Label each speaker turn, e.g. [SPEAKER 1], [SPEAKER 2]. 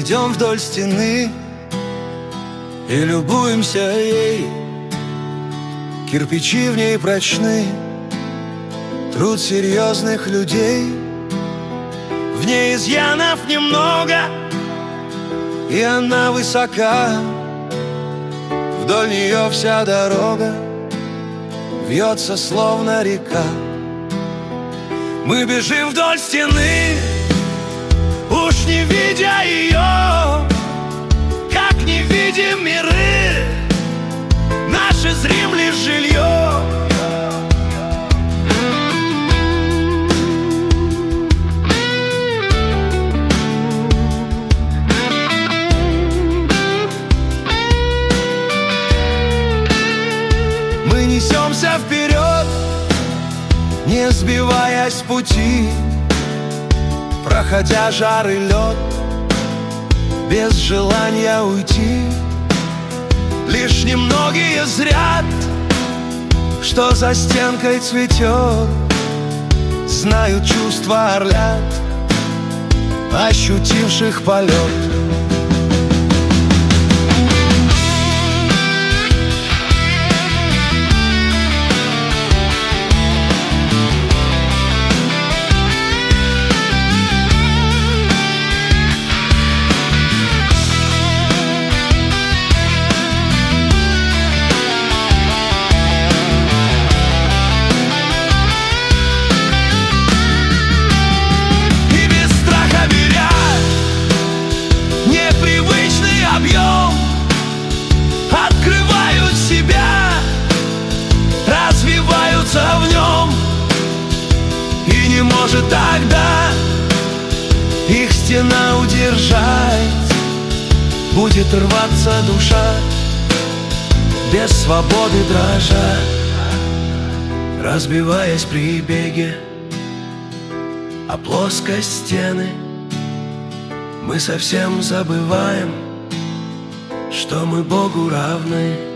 [SPEAKER 1] идем вдоль стены и любуемся ей. Кирпичи в ней прочны, труд серьезных людей. В ней изъянов немного, и она высока. Вдоль нее вся дорога вьется, словно река. Мы бежим вдоль стены, уж не видя ее, как не видим миры, наше зрим лишь жилье. Мы несемся вперед, не сбиваясь с пути, проходя жар и лед, без желания уйти. Лишь немногие зрят, что за стенкой цветет, знают чувства орлят, ощутивших полет. Открывают себя, развиваются в нем, и не может тогда их стена удержать. Будет рваться душа, без свободы дрожа, разбиваясь при беге о плоскость стены. Мы совсем забываем, что мы Богу равны.